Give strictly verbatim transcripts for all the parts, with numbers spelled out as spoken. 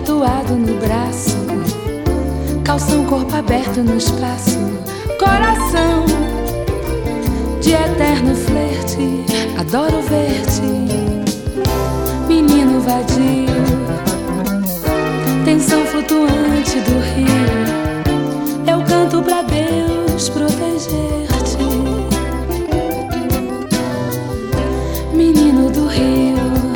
tatuado no braço, calção, corpo aberto no espaço, coração de eterno flerte, adoro ver-te, menino vadio, tensão flutuante do rio, eu canto pra Deus proteger-te, menino do rio,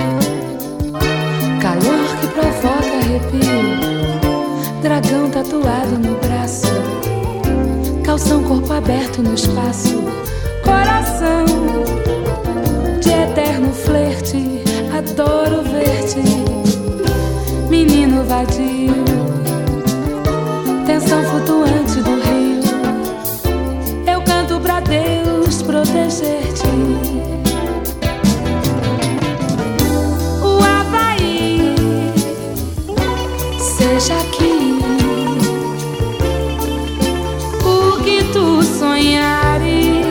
calor que provoca arrepio, dragão tatuado no braço, calção, corpo aberto no espaço, coração de eterno flerte, adoro ver-te, menino vadio, tensão flutuante do rio, eu canto pra Deus proteger-te. O Havaí, seja aqui o que tu sonhares,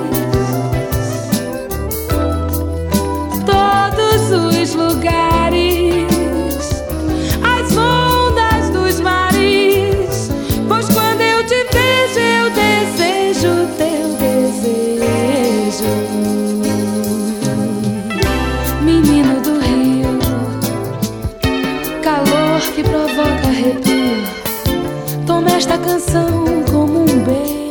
todos os lugares, as ondas dos mares, pois quando eu te vejo eu desejo teu desejo, menino do rio, calor que provoca arrepio, toma esta canção como um beijo.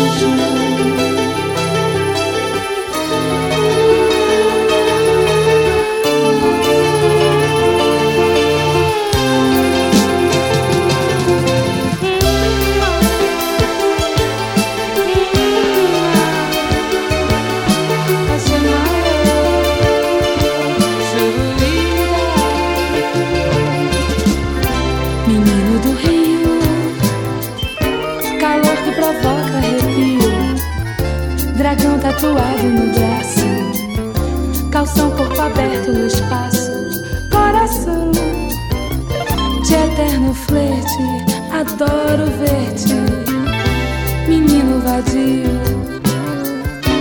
Menino do rio, calor que provoca arrepio, dragão tatuado no braço, calção, corpo aberto no espaço, coração de eterno flerte, adoro ver-te, menino vadio,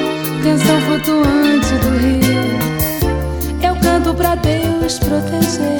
tensão flutuante do rio, eu canto pra Deus proteger.